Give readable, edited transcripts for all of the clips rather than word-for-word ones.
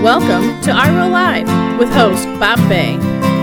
Welcome to IRO Live with host Bob Bay.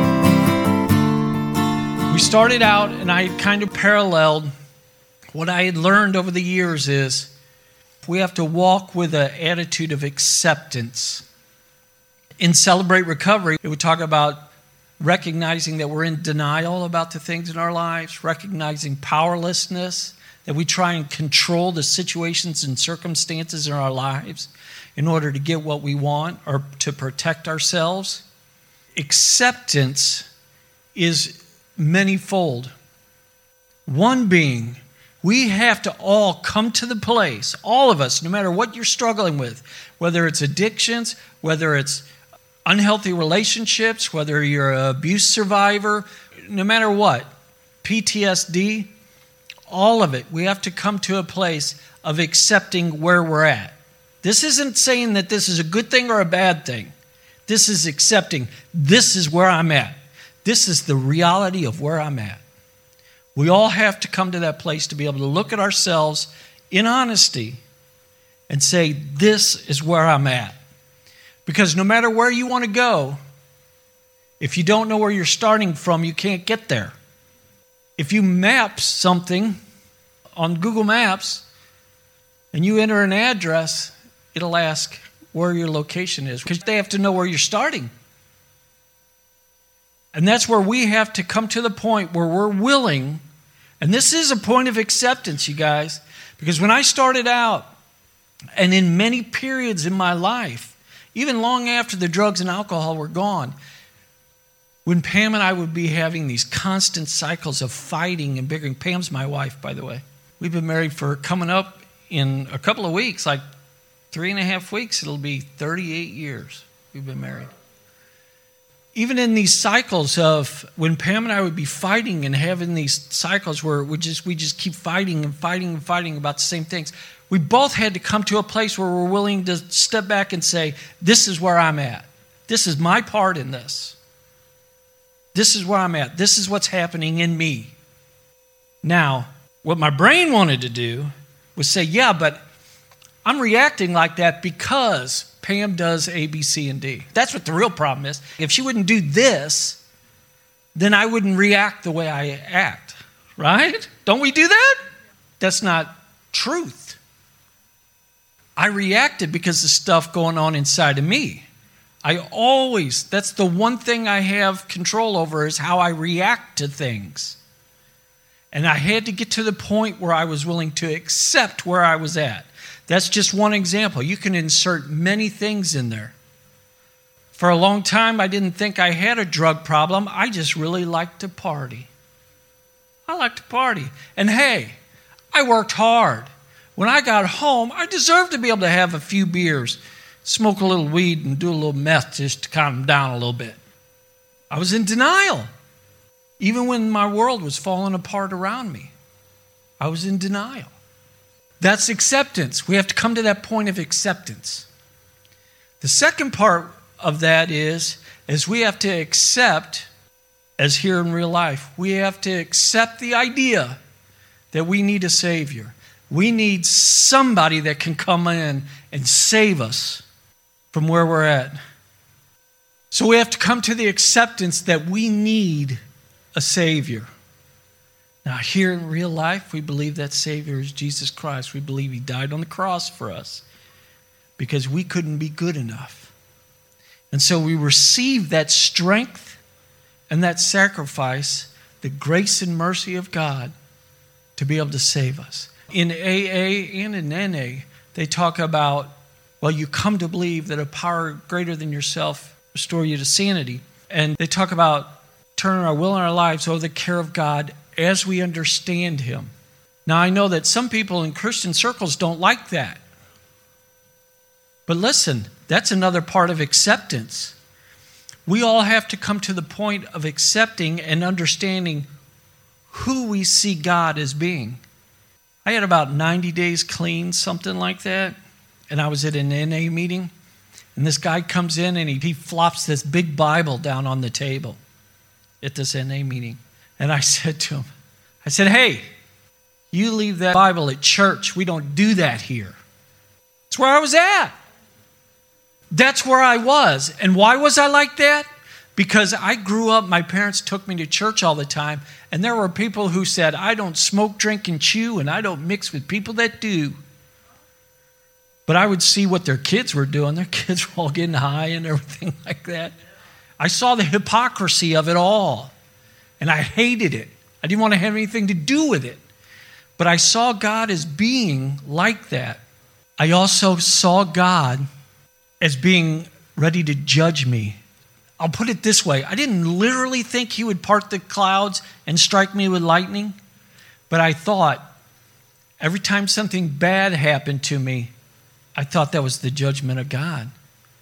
We started out, and I kind of paralleled what I had learned over the years is we have to walk with an attitude of acceptance. In Celebrate Recovery, it would talk about recognizing that we're in denial about the things in our lives, recognizing powerlessness, that we try and control the situations and circumstances in our lives in order to get what we want or to protect ourselves. Acceptance is manyfold. One being, we have to all come to the place, all of us, no matter what you're struggling with, whether it's addictions, whether it's unhealthy relationships, whether you're an abuse survivor, no matter what, PTSD, all of it, we have to come to a place of accepting where we're at. This isn't saying that this is a good thing or a bad thing. This is accepting, this is where I'm at. This is the reality of where I'm at. We all have to come to that place to be able to look at ourselves in honesty and say, this is where I'm at. Because no matter where you want to go, if you don't know where you're starting from, you can't get there. If you map something on Google Maps and you enter an address, it'll ask where your location is because they have to know where you're starting. And that's where we have to come to the point where we're willing, and this is a point of acceptance, you guys, because when I started out, and in many periods in my life, even long after the drugs and alcohol were gone, when Pam and I would be having these constant cycles of fighting and bickering. Pam's my wife, by the way. We've been married for coming up in a couple of weeks, like 3.5 weeks, it'll be 38 years we've been married. Even in these cycles of when Pam and I would be fighting and having these cycles where we just keep fighting and fighting and fighting about the same things, we both had to come to a place where we're willing to step back and say, this is where I'm at. This is my part in this. This is where I'm at. This is what's happening in me. Now, what my brain wanted to do was say, yeah, but I'm reacting like that because Pam does A, B, C, and D. That's what the real problem is. If she wouldn't do this, then I wouldn't react the way I act, right? Don't we do that? That's not truth. I reacted because of stuff going on inside of me. That's the one thing I have control over is how I react to things. And I had to get to the point where I was willing to accept where I was at. That's just one example. You can insert many things in there. For a long time, I didn't think I had a drug problem. I just really liked to party. I like to party. And hey, I worked hard. When I got home, I deserved to be able to have a few beers, smoke a little weed, and do a little meth just to calm down a little bit. I was in denial. Even when my world was falling apart around me, I was in denial. That's acceptance. We have to come to that point of acceptance. The second part of that is we have to accept, as here in real life, we have to accept the idea that we need a Savior. We need somebody that can come in and save us from where we're at. So we have to come to the acceptance that we need a Savior. Now, here in real life, we believe that Savior is Jesus Christ. We believe He died on the cross for us because we couldn't be good enough. And so we receive that strength and that sacrifice, the grace and mercy of God to be able to save us. In AA and in NA, they talk about, well, you come to believe that a power greater than yourself restore you to sanity. And they talk about turning our will and our lives over the care of God as we understand Him. Now, I know that some people in Christian circles don't like that. But listen, that's another part of acceptance. We all have to come to the point of accepting and understanding who we see God as being. I had about 90 days clean, something like that, and I was at an NA meeting, and this guy comes in and he flops this big Bible down on the table at this NA meeting. And I said to him, hey, you leave that Bible at church. We don't do that here. It's where I was at. That's where I was. And why was I like that? Because I grew up, my parents took me to church all the time, and there were people who said, I don't smoke, drink, and chew, and I don't mix with people that do. But I would see what their kids were doing. Their kids were all getting high and everything like that. I saw the hypocrisy of it all, and I hated it. I didn't want to have anything to do with it. But I saw God as being like that. I also saw God as being ready to judge me. I'll put it this way. I didn't literally think he would part the clouds and strike me with lightning. But I thought, every time something bad happened to me, I thought that was the judgment of God.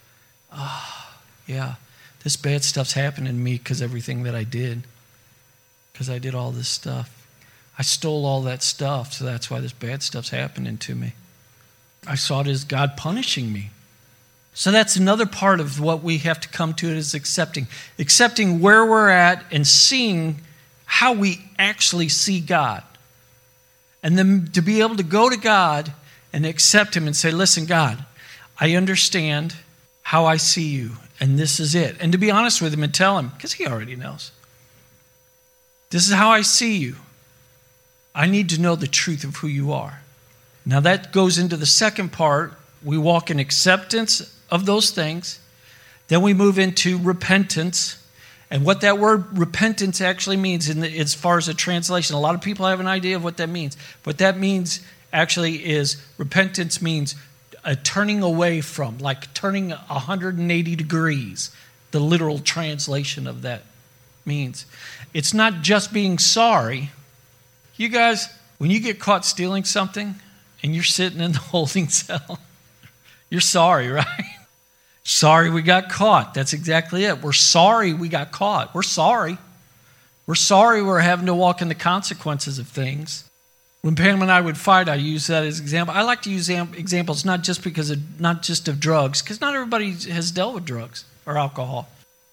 Oh, yeah, this bad stuff's happening to me because everything that I did. Because I did all this stuff. I stole all that stuff, so that's why this bad stuff's happening to me. I saw it as God punishing me. So that's another part of what we have to come to, is accepting. Accepting where we're at and seeing how we actually see God. And then to be able to go to God and accept him and say, listen, God, I understand how I see you, and this is it. And to be honest with him and tell him, because he already knows. This is how I see you. I need to know the truth of who you are. Now that goes into the second part. We walk in acceptance of those things. Then we move into repentance. And what that word repentance actually means as far as a translation, a lot of people have an idea of what that means. What that means actually is, repentance means a turning away from, like turning 180 degrees. The literal translation of that means. It's not just being sorry. You guys, when you get caught stealing something and you're sitting in the holding cell, you're sorry, right? Sorry we got caught. That's exactly it. We're sorry we got caught. We're sorry. We're sorry we're having to walk in the consequences of things. When Pam and I would fight, I use that as an example. I like to use examples not just of drugs, because not everybody has dealt with drugs or alcohol.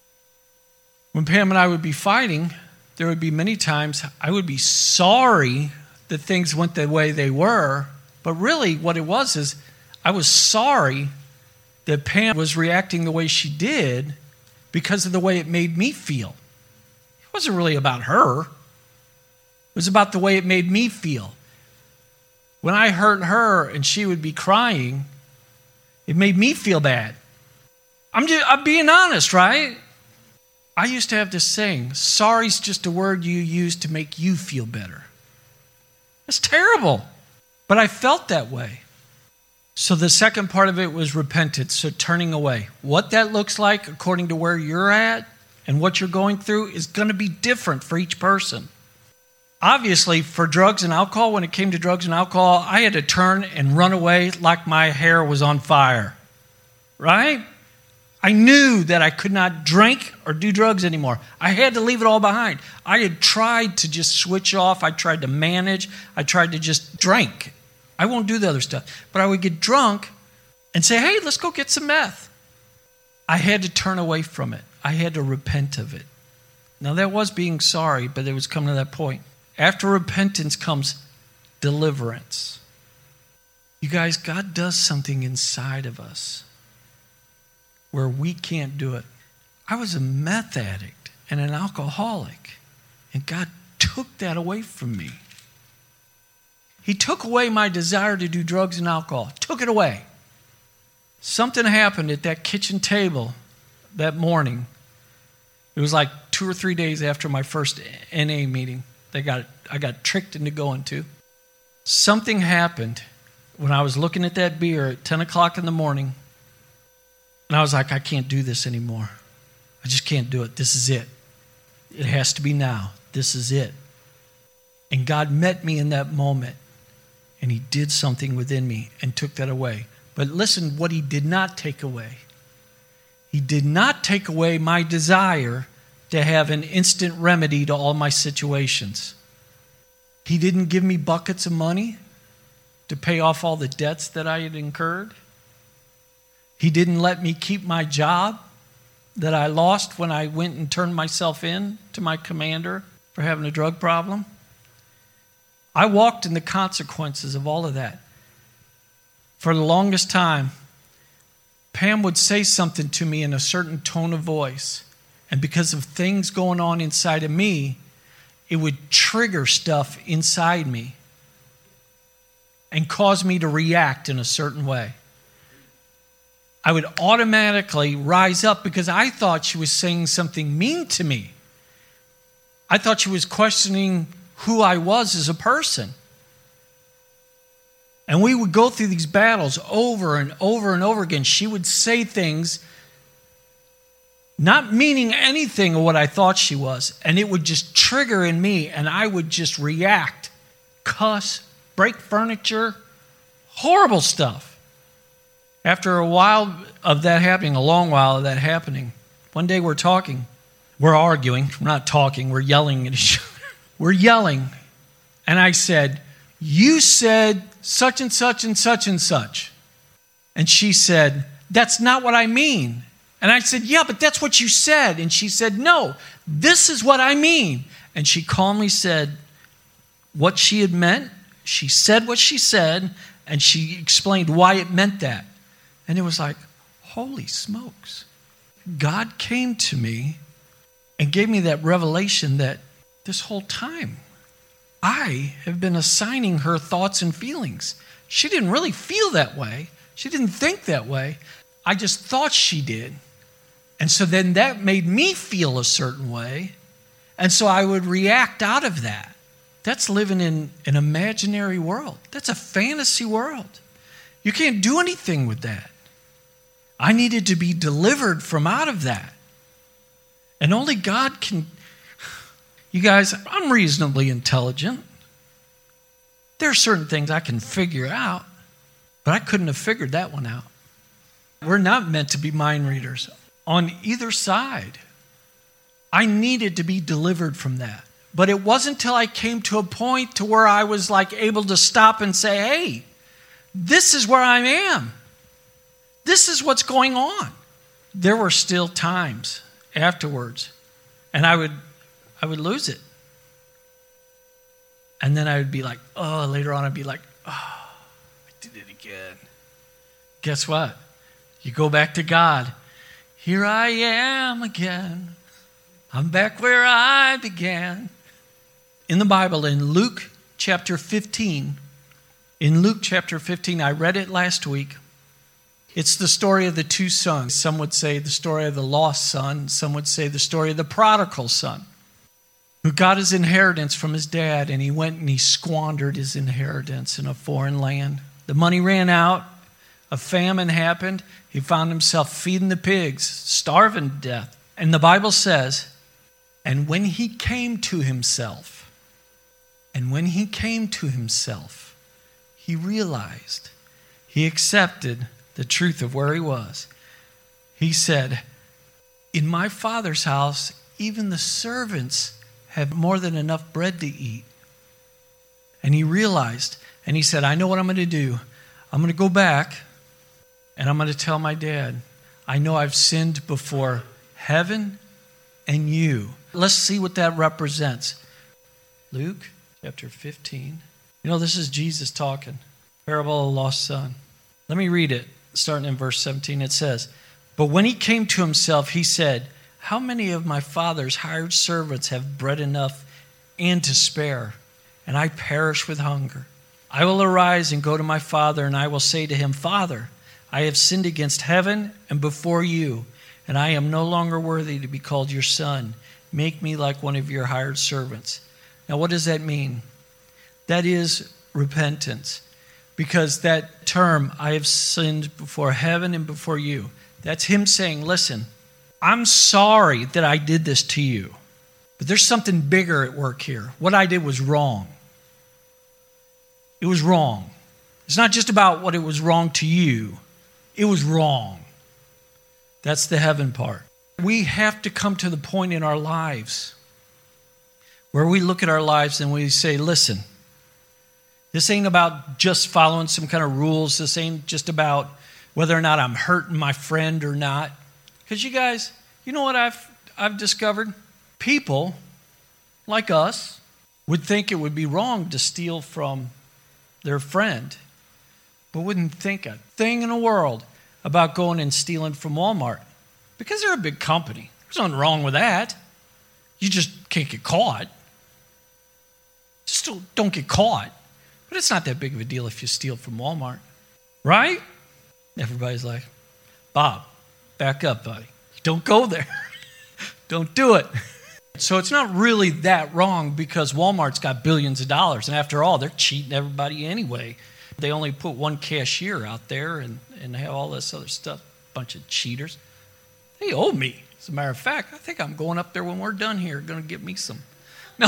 When Pam and I would be fighting, there would be many times I would be sorry that things went the way they were, but really what it was is I was sorry that Pam was reacting the way she did because of the way it made me feel. It wasn't really about her. It was about the way it made me feel. When I hurt her and she would be crying, it made me feel bad. I'm being honest, right? I used to have this saying, sorry's just a word you use to make you feel better. It's terrible. But I felt that way. So the second part of it was repentance, so turning away. What that looks like according to where you're at and what you're going through is going to be different for each person. Obviously, for drugs and alcohol, when it came to drugs and alcohol, I had to turn and run away like my hair was on fire. Right? I knew that I could not drink or do drugs anymore. I had to leave it all behind. I had tried to just switch off. I tried to manage. I tried to just drink. I won't do the other stuff. But I would get drunk and say, hey, let's go get some meth. I had to turn away from it. I had to repent of it. Now, that was being sorry, but it was coming to that point. After repentance comes deliverance. You guys, God does something inside of us where we can't do it. I was a meth addict and an alcoholic, and God took that away from me. He took away my desire to do drugs and alcohol. Took it away. Something happened at that kitchen table that morning. It was like 2 or 3 days after my first NA meeting I got tricked into going to. Something happened when I was looking at that beer at 10 o'clock in the morning, and I was like, I can't do this anymore. I just can't do it. This is it. It has to be now. This is it. And God met me in that moment, and he did something within me and took that away. But listen, what he did not take away. He did not take away my desire to have an instant remedy to all my situations. He didn't give me buckets of money to pay off all the debts that I had incurred. He didn't let me keep my job that I lost when I went and turned myself in to my commander for having a drug problem. I walked in the consequences of all of that. For the longest time, Pam would say something to me in a certain tone of voice. And because of things going on inside of me, it would trigger stuff inside me and cause me to react in a certain way. I would automatically rise up because I thought she was saying something mean to me. I thought she was questioning who I was as a person. And we would go through these battles over and over and over again. She would say things not meaning anything of what I thought she was. And it would just trigger in me, and I would just react, cuss, break furniture, horrible stuff. After a while of that happening, a long while of that happening, one day we're talking. We're arguing. We're not talking. We're yelling at each other. We're yelling. And I said, "You said such and such and such and such." And she said, "That's not what I mean." And I said, "Yeah, but that's what you said." And she said, "No, this is what I mean." And she calmly said what she had meant. She said what she said, and she explained why it meant that. And it was like, holy smokes. God came to me and gave me that revelation that this whole time I have been assigning her thoughts and feelings. She didn't really feel that way. She didn't think that way. I just thought she did. And so then that made me feel a certain way. And so I would react out of that. That's living in an imaginary world. That's a fantasy world. You can't do anything with that. I needed to be delivered from out of that. And only God can. You guys, I'm reasonably intelligent. There are certain things I can figure out, but I couldn't have figured that one out. We're not meant to be mind readers on either side. I needed to be delivered from that. But it wasn't until I came to a point to where I was like able to stop and say, hey, this is where I am. This is what's going on. There were still times afterwards, and I would lose it. And then I would be like, later on I'd be like, I did it again. Guess what? You go back to God. Here I am again. I'm back where I began. In the Bible, in Luke chapter 15, I read it last week. It's the story of the two sons. Some would say the story of the lost son. Some would say the story of the prodigal son, who got his inheritance from his dad, and he went and he squandered his inheritance in a foreign land. The money ran out. A famine happened. He found himself feeding the pigs, starving to death. And the Bible says, and when he came to himself, he realized, he accepted the truth of where he was. He said, in my Father's house, even the servants have more than enough bread to eat. And he realized, and he said, I know what I'm going to do. I'm going to go back, and I'm going to tell my dad, I know I've sinned before heaven and you. Let's see what that represents. Luke chapter 15. You know, this is Jesus talking. Parable of the lost son. Let me read it, starting in verse 17. It says, but when he came to himself, he said, how many of my father's hired servants have bread enough and to spare, and I perish with hunger? I will arise and go to my father, and I will say to him, Father, I have sinned against heaven and before you, and I am no longer worthy to be called your son. Make me like one of your hired servants. Now, what does that mean? That is repentance. Because that term, I have sinned before heaven and before you, that's him saying, listen, I'm sorry that I did this to you, but there's something bigger at work here. What I did was wrong. It was wrong. It's not just about what it was wrong to you. It was wrong. That's the heaven part. We have to come to the point in our lives where we look at our lives and we say, listen, this ain't about just following some kind of rules. This ain't just about whether or not I'm hurting my friend or not. Because you guys, you know what I've discovered? People like us would think it would be wrong to steal from their friend, but wouldn't think a thing in the world about going and stealing from Walmart? Because they're a big company. There's nothing wrong with that. You just can't get caught. Just don't get caught. But it's not that big of a deal if you steal from Walmart. Right? Everybody's like, Bob, back up, buddy. Don't go there. Don't do it. So it's not really that wrong because Walmart's got billions of dollars. And after all, they're cheating everybody anyway. They only put one cashier out there and have all this other stuff. Bunch of cheaters. They owe me. As a matter of fact, I think I'm going up there when we're done here. Going to get me some. No.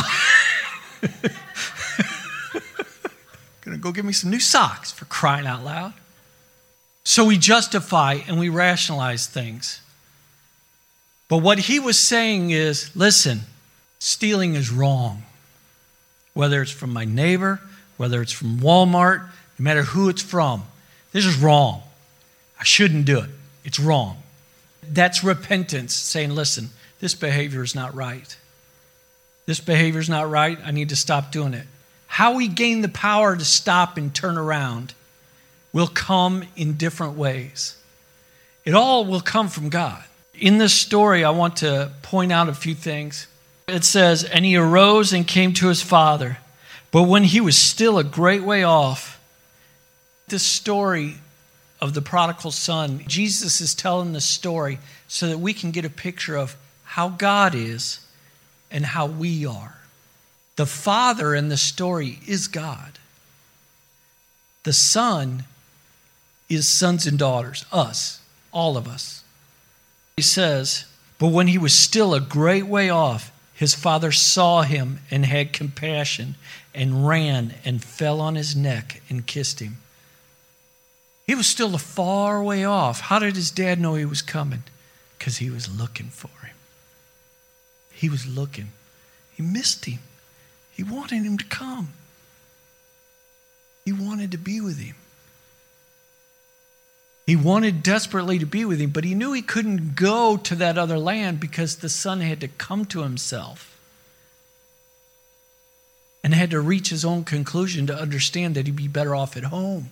Going to go get me some new socks, for crying out loud. So we justify and we rationalize things. But what he was saying is, listen, stealing is wrong. Whether it's from my neighbor, whether it's from Walmart, no matter who it's from, this is wrong. I shouldn't do it. It's wrong. That's repentance, saying, listen, this behavior is not right. This behavior is not right. I need to stop doing it. How we gain the power to stop and turn around will come in different ways. It all will come from God. In this story, I want to point out a few things. It says, and he arose and came to his father. But when he was still a great way off, this story of the prodigal son, Jesus is telling the story so that we can get a picture of how God is and how we are. The father in the story is God. The son is sons and daughters, us, all of us. He says, but when he was still a great way off, his father saw him and had compassion and ran and fell on his neck and kissed him. He was still a far way off. How did his dad know he was coming? Because he was looking for him. He was looking. He missed him. He wanted him to come. He wanted to be with him. He wanted desperately to be with him, but he knew he couldn't go to that other land because the son had to come to himself and had to reach his own conclusion to understand that he'd be better off at home.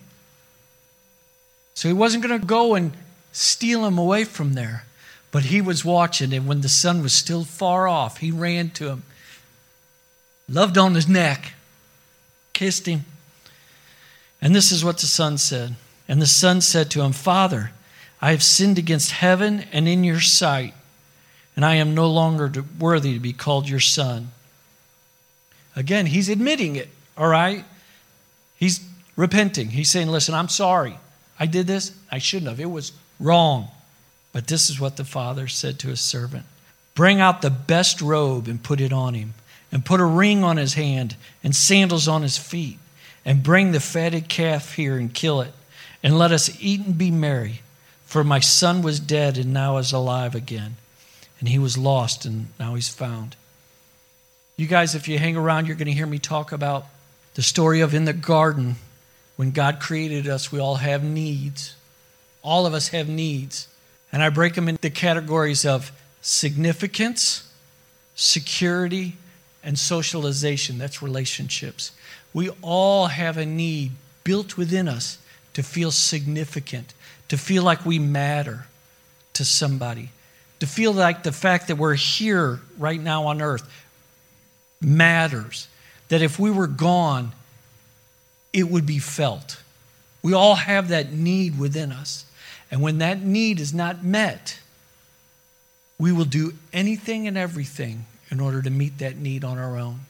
So he wasn't going to go and steal him away from there, but he was watching, and when the son was still far off, he ran to him, loved on his neck, kissed him. And this is what the son said. And the son said to him, Father, I have sinned against heaven and in your sight, and I am no longer worthy to be called your son. Again, he's admitting it, all right? He's repenting. He's saying, listen, I'm sorry. I did this. I shouldn't have. It was wrong. But this is what the father said to his servant. Bring out the best robe and put it on him, and put a ring on his hand and sandals on his feet, and bring the fatted calf here and kill it. And let us eat and be merry. For my son was dead and now is alive again. And he was lost and now he's found. You guys, if you hang around, you're going to hear me talk about the story of in the garden. When God created us, we all have needs. All of us have needs. And I break them into categories of significance, security, and socialization. That's relationships. We all have a need built within us to feel significant, to feel like we matter to somebody, to feel like the fact that we're here right now on earth matters, that if we were gone, it would be felt. We all have that need within us. And when that need is not met, we will do anything and everything in order to meet that need on our own.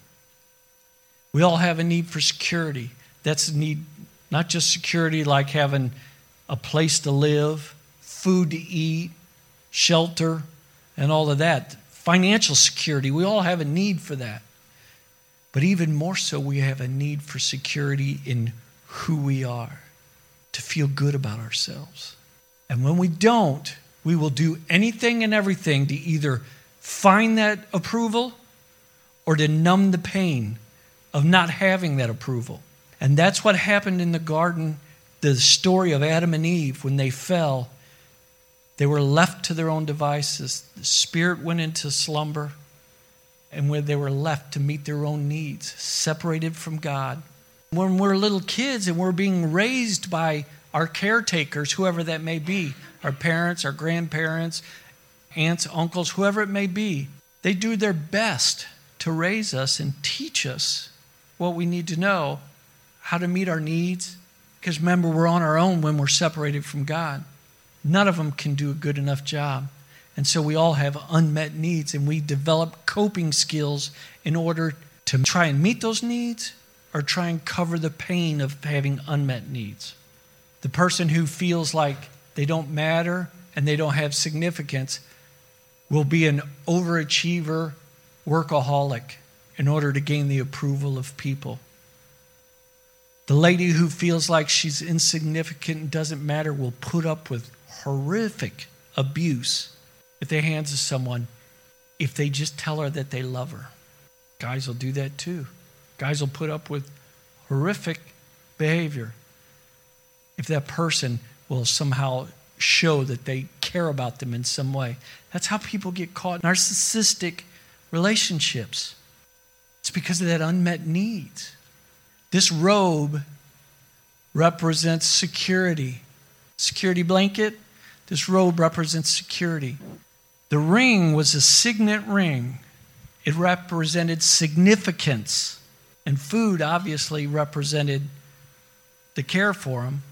We all have a need for security. That's a need. Not just security like having a place to live, food to eat, shelter, and all of that. Financial security, we all have a need for that. But even more so, we have a need for security in who we are, to feel good about ourselves. And when we don't, we will do anything and everything to either find that approval or to numb the pain of not having that approval. And that's what happened in the garden, the story of Adam and Eve. When they fell, they were left to their own devices. The spirit went into slumber, and when they were left to meet their own needs, separated from God. When we're little kids and we're being raised by our caretakers, whoever that may be, our parents, our grandparents, aunts, uncles, whoever it may be, they do their best to raise us and teach us what we need to know, how to meet our needs. Because remember, we're on our own when we're separated from God. None of them can do a good enough job. And so we all have unmet needs, and we develop coping skills in order to try and meet those needs or try and cover the pain of having unmet needs. The person who feels like they don't matter and they don't have significance will be an overachiever, workaholic in order to gain the approval of people. The lady who feels like she's insignificant and doesn't matter will put up with horrific abuse at the hands of someone if they just tell her that they love her. Guys will do that too. Guys will put up with horrific behavior if that person will somehow show that they care about them in some way. That's how people get caught in narcissistic relationships. It's because of that unmet needs. This robe represents security. Security blanket, this robe represents security. The ring was a signet ring. It represented significance. And food obviously represented the care for him.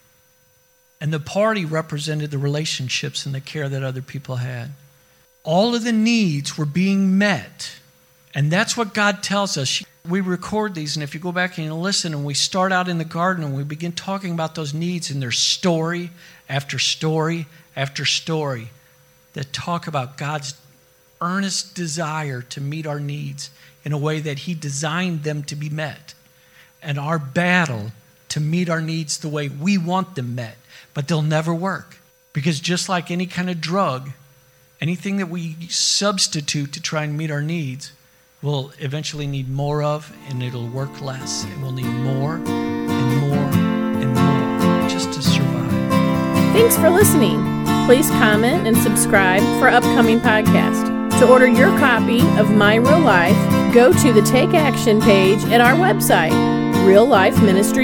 And the party represented the relationships and the care that other people had. All of the needs were being met. And that's what God tells us. We record these, and if you go back and you listen, and we start out in the garden and we begin talking about those needs, and there's story after story after story that talk about God's earnest desire to meet our needs in a way that He designed them to be met, and our battle to meet our needs the way we want them met. But they'll never work, because just like any kind of drug, anything that we substitute to try and meet our needs, we'll eventually need more of, and it'll work less, and we'll need more and more and more just to survive. Thanks for listening. Please comment and subscribe for upcoming podcasts. To order your copy of My Real Life, go to the Take Action page at our website,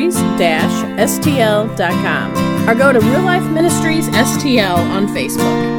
reallifeministries-stl.com, or go to Real Life Ministries STL on Facebook.